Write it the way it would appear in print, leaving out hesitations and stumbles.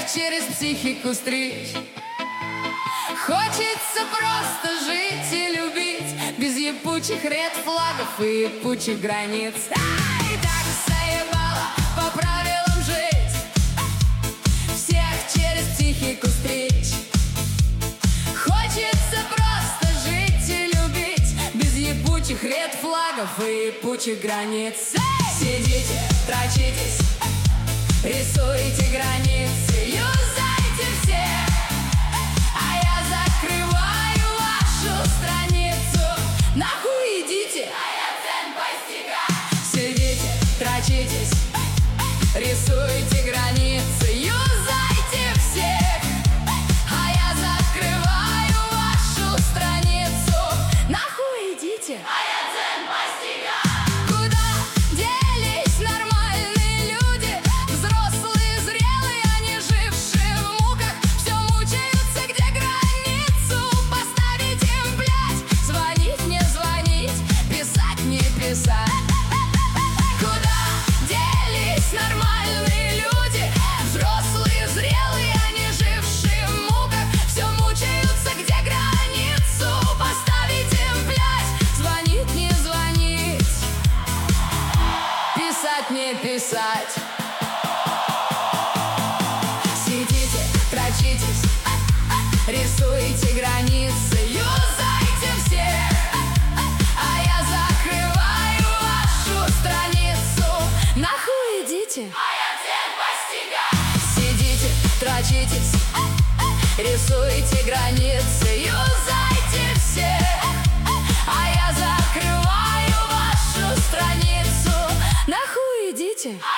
через психику стричь. Хочется просто жить и любить, без епучих ред-флагов и епучих границ. И так заебало по правилам жить, всех через психику стричь. Хочется просто жить и любить, без епучих ред-флагов и епучих границ. Сидите, трачитесь, рисуйте границы, юзайте все, а я закрываю вашу страницу. Нахуй идите, а я цен постигаю. Сидите, трачитесь, рисуйте границы, юзайте все, а я закрываю вашу страницу. Нахуй идите, а я цен постигаю. Куда делись нормальные люди, взрослые, зрелые, они жившие в муках, все мучаются, где границу поставить им, блядь, звонить, не звонить, писать, не писать. Сидите, трачитесь, рисуйте границы, юзайте все, а я закрываю вашу страницу. Нахуй идите, а я цен постигаю. Сидите, трачитесь, рисуйте границы, юзайте все, а я закрываю вашу страницу. Нахуй идите.